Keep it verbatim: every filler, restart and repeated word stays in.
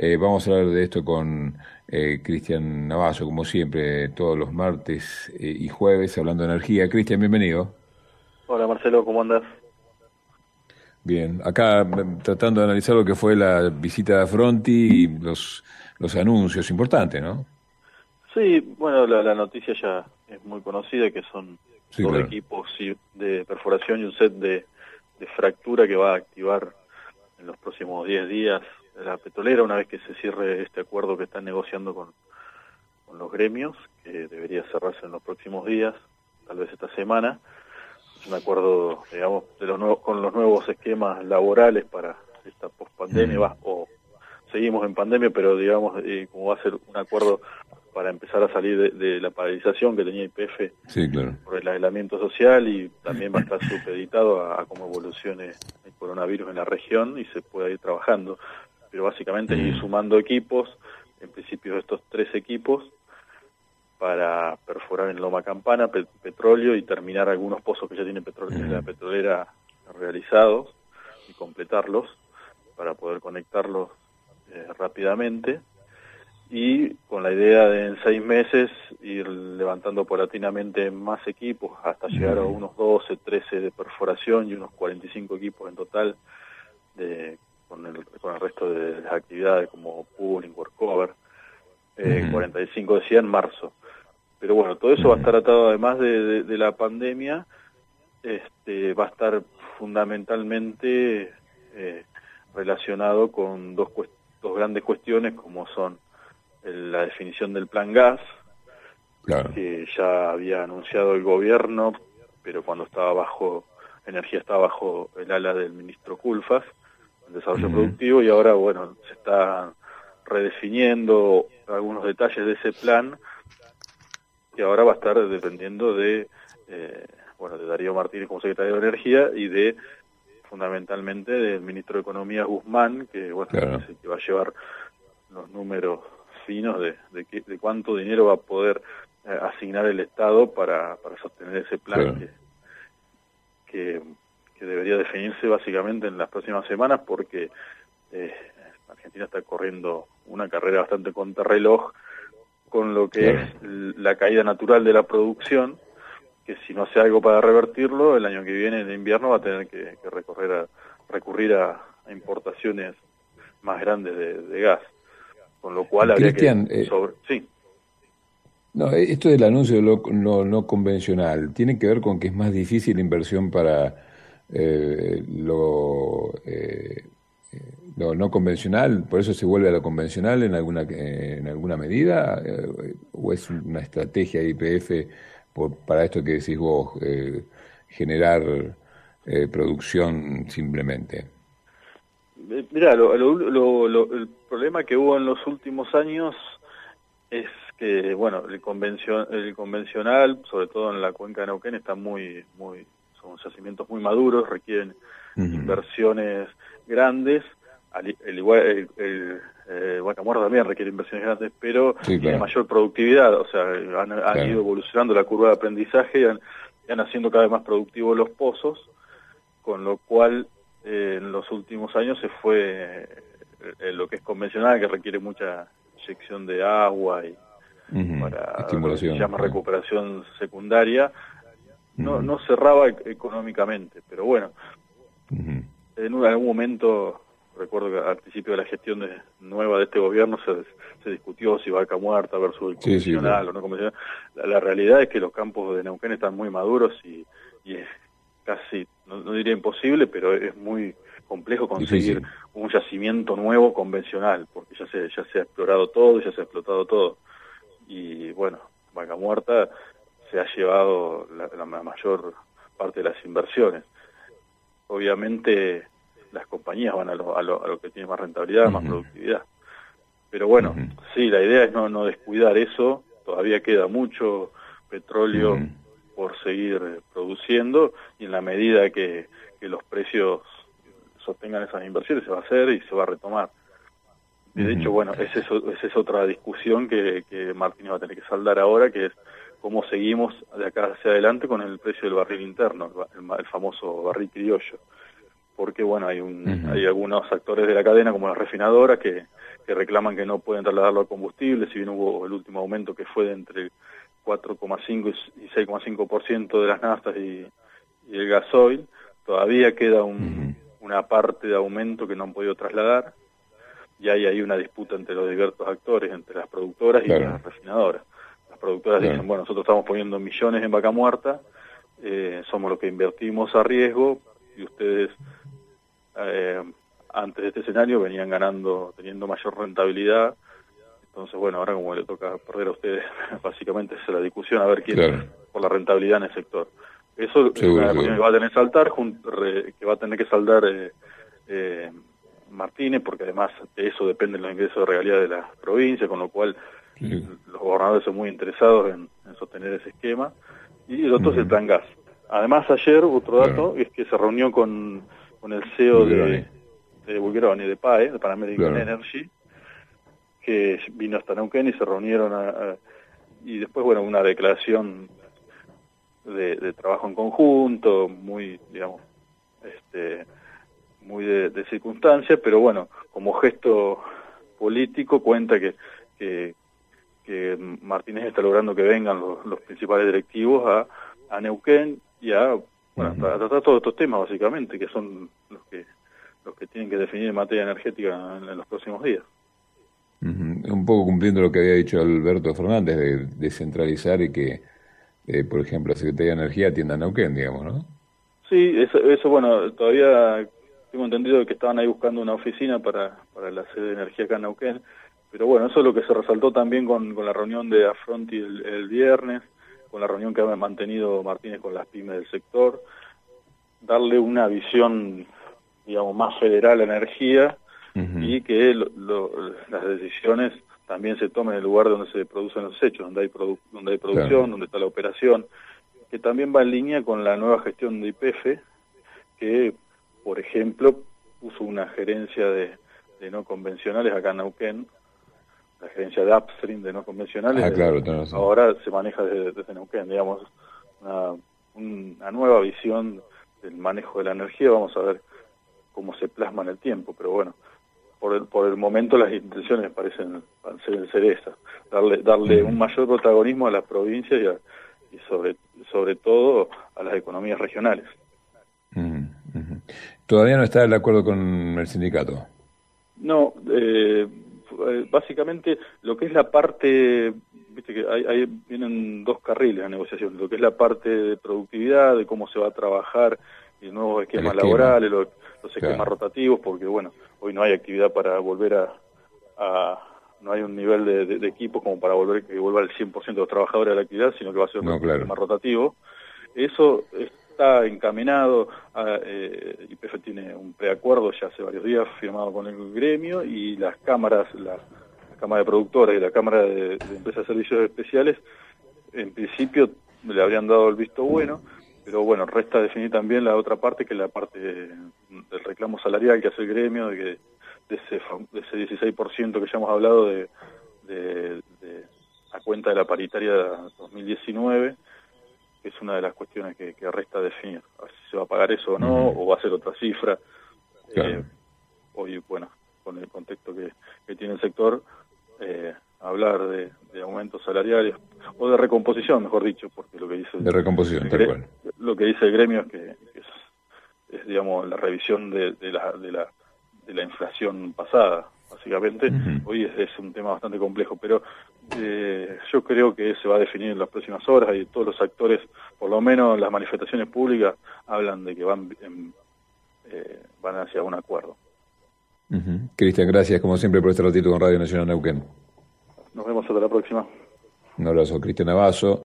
Eh, vamos a hablar de esto con eh, Cristian Navazo, como siempre, todos los martes eh, y jueves, hablando de energía. Cristian, bienvenido. Hola Marcelo, ¿cómo andás? Bien, acá mm, tratando de analizar lo que fue la visita de Fronti y los, los anuncios, importantes, ¿no? Sí, bueno, la, la noticia ya es muy conocida, que son Sí, dos claro. equipos sí, de perforación y un set de, de fractura que va a activar en los próximos diez días la petrolera, una vez que se cierre este acuerdo que están negociando con, con los gremios, que debería cerrarse en los próximos días, tal vez esta semana. Es un acuerdo, digamos, de los nuevos, con los nuevos esquemas laborales para esta pospandemia, Mm, va, o seguimos en pandemia, pero digamos, eh, como va a ser un acuerdo para empezar a salir de, de la paralización que tenía Y P F sí, claro. por el aislamiento social, y también va a estar supeditado a, a cómo evolucione el coronavirus en la región y se pueda ir trabajando. Pero básicamente es ir Mm, sumando equipos, en principio estos tres equipos, para perforar en Loma Campana pe petróleo y terminar algunos pozos que ya tiene petro la mm, petrolera realizados y completarlos para poder conectarlos eh, rápidamente, y con la idea de en seis meses ir levantando paulatinamente más equipos hasta llegar a mm, unos doce, trece de perforación y unos cuarenta y cinco equipos en total de, con, el, con el resto de las actividades como pooling, workover, eh, mm, cuarenta y cinco decía en marzo. Pero bueno, todo eso va a mm, estar atado, además de, de, de la pandemia, este, va a estar fundamentalmente eh, relacionado con dos, dos grandes cuestiones, como son el, la definición del plan gas, claro. que ya había anunciado el gobierno, pero cuando estaba bajo, energía estaba bajo el ala del ministro Culfas, el desarrollo Mm, productivo, y ahora, bueno, se está redefiniendo algunos detalles de ese plan, que ahora va a estar dependiendo de, eh, bueno, de Darío Martínez como secretario de Energía y de, fundamentalmente, del ministro de Economía Guzmán, que, bueno, claro. es el que va a llevar los números finos de, de, que, de cuánto dinero va a poder eh, asignar el Estado para, para sostener ese plan Claro. que, que, que debería definirse básicamente en las próximas semanas, porque eh, Argentina está corriendo una carrera bastante contrarreloj con lo que es Claro. la caída natural de la producción, que si no hace algo para revertirlo, el año que viene, en invierno, va a tener que, que recorrer a, recurrir a, a importaciones más grandes de, de gas, con lo cual Y habría que Cristian, eh, sobre sí. no, eh, esto del anuncio de lo no, no convencional, ¿tiene que ver con que es más difícil la inversión para eh, lo, eh, eh, lo no convencional? ¿Por eso se vuelve a lo convencional en alguna, eh, en alguna medida? Eh, ¿o es una estrategia de Y P F por, para esto que decís vos, eh, generar eh, producción simplemente? Eh, Mirá, lo, lo, lo, lo, el problema que hubo en los últimos años es que, bueno, el, convencio, el convencional, sobre todo en la cuenca de Neuquén, está muy, muy, son yacimientos muy maduros, requieren Ujú. inversiones grandes, al, el igual, el, el eh, Vaca Muerta también requiere inversiones grandes, pero Sí, tiene claro, mayor productividad, o sea, han, han ido claro. evolucionando la curva de aprendizaje y han, y han haciendo cada vez más productivos los pozos, con lo cual eh, en los últimos años se fue eh, lo que es convencional, que requiere mucha inyección de agua y Ujú. para lo que se Estimulación, llama claro. recuperación secundaria, no, Ujú. no cerraba e- económicamente, pero bueno, Ujú. en un- algún momento, recuerdo que al principio de la gestión de, nueva de este gobierno se, se discutió si Vaca Muerta versus el Sí, sí, claro. convencional o no convencional. La, la realidad es que los campos de Neuquén están muy maduros y, y es casi, no, no diría imposible, pero es muy complejo conseguir Difícil. un yacimiento nuevo convencional, porque ya se, ya se ha explorado todo y ya se ha explotado todo. Y bueno, Vaca Muerta se ha llevado la, la mayor parte de las inversiones. Obviamente las compañías van a lo, a lo, a lo que tiene más rentabilidad, más Ujú. productividad. Pero bueno, Ujú. sí, la idea es no, no descuidar eso, todavía queda mucho petróleo Ujú. por seguir eh, produciendo, y en la medida que, que los precios sostengan esas inversiones se va a hacer y se va a retomar. Y de hecho, Ujú. bueno, esa es, esa es otra discusión que, que Martínez va a tener que saldar ahora, que es cómo seguimos de acá hacia adelante con el precio del barril interno, el, el famoso barril criollo. porque bueno, hay un Uh-huh. hay algunos actores de la cadena, como las refinadoras, que, que reclaman que no pueden trasladarlo al combustible, si bien hubo el último aumento que fue de entre cuatro coma cinco y seis coma cinco por ciento de las naftas y, y el gasoil, todavía queda un, uh-huh. una parte de aumento que no han podido trasladar, y hay ahí una disputa entre los diversos actores, entre las productoras y claro. las refinadoras. Las productoras claro. dicen, bueno, nosotros estamos poniendo millones en Vaca Muerta, eh, somos los que invertimos a riesgo, y ustedes eh, antes de este escenario venían ganando, teniendo mayor rentabilidad. Entonces, bueno, ahora como le toca perder a ustedes, básicamente esa es la discusión, a ver quién claro. por la rentabilidad en el sector. Eso seguro, es una cuestión que va a tener que saltar, que va a tener que saldar eh, eh, Martínez, porque además de eso dependen los ingresos de regalía de las provincias, con lo cual sí. los gobernadores son muy interesados en, en sostener ese esquema. Y el otro uh-huh. es el plan gas. Además, ayer, otro dato, claro. es que se reunió con, con el C E O de, de Bulgeroni, de P A E, de Pan American claro. Energy, que vino hasta Neuquén y se reunieron a, a, y después, bueno, una declaración de, de trabajo en conjunto, muy, digamos, este muy de, de circunstancia, pero bueno, como gesto político cuenta que, que, que Martínez está logrando que vengan los, los principales directivos a, a Neuquén y a, bueno, uh-huh. a tratar todos estos temas básicamente, que son los que los que tienen que definir en materia energética en, en los próximos días. Uh-huh. Un poco cumpliendo lo que había dicho Alberto Fernández, de descentralizar y que, eh, por ejemplo, la Secretaría de Energía atienda a Neuquén, digamos, ¿no? Sí, eso, eso bueno, todavía tengo entendido que estaban ahí buscando una oficina para, para la sede de energía acá en Neuquén, pero bueno, eso es lo que se resaltó también con, con la reunión de Affronti el, el viernes, con la reunión que ha mantenido Martínez con las pymes del sector, darle una visión, digamos, más federal a la energía uh-huh. y que lo, lo, las decisiones también se tomen en el lugar donde se producen los hechos, donde hay, produ- donde hay producción, claro. donde está la operación, que también va en línea con la nueva gestión de Y P F, que por ejemplo, puso una gerencia de, de no convencionales acá en Neuquén, la gerencia de upstream de no convencionales, ah, claro, desde, ahora se maneja desde, desde Neuquén, digamos, una, una nueva visión del manejo de la energía. Vamos a ver cómo se plasma en el tiempo, pero bueno, por el, por el momento las intenciones parecen ser, ser esas, darle, darle uh-huh. un mayor protagonismo a las provincias y, a, y sobre, sobre todo a las economías regionales. Uh-huh. Uh-huh. ¿Todavía no está de acuerdo con el sindicato? No, eh, básicamente lo que es la parte, viste que hay, hay, vienen dos carriles de negociación, lo que es la parte de productividad, de cómo se va a trabajar, y nuevos esquemas esquema. laborales, los, los esquemas claro. rotativos, porque bueno, hoy no hay actividad para volver a, a no hay un nivel de, de, de equipos como para volver que vuelva el cien por ciento de los trabajadores a la actividad, sino que va a ser un no, claro. esquema rotativo. Eso es, está encaminado, a, eh, Y P F tiene un preacuerdo ya hace varios días firmado con el gremio, y las cámaras, la, la Cámara de Productores y la Cámara de, de Empresas de Servicios Especiales, en principio le habrían dado el visto bueno, pero bueno, resta definir también la otra parte, que es la parte de, del reclamo salarial que hace el gremio, de, que, de, ese, de ese dieciséis por ciento que ya hemos hablado de, de, de a cuenta de la paritaria dos mil diecinueve, que es una de las cuestiones que, que resta definir, a ver si se va a pagar eso o no, uh-huh. o va a ser otra cifra. Claro. Eh, hoy, bueno, con el contexto que, que tiene el sector, eh, hablar de, de aumentos salariales, o de recomposición, mejor dicho, porque lo que dice... De recomposición, el, tal cual. Lo que dice el gremio es que, que es, es, digamos, la revisión de, de, la, de, la, de la inflación pasada, básicamente. Uh-huh. Hoy es, es un tema bastante complejo, pero eh, yo creo que se va a definir en las próximas horas, y todos los actores, por lo menos las manifestaciones públicas, hablan de que van, en, eh, van hacia un acuerdo. Uh-huh. Cristian, gracias como siempre por este ratito con Radio Nacional Neuquén. Nos vemos hasta la próxima. Un abrazo, Cristian Navazo.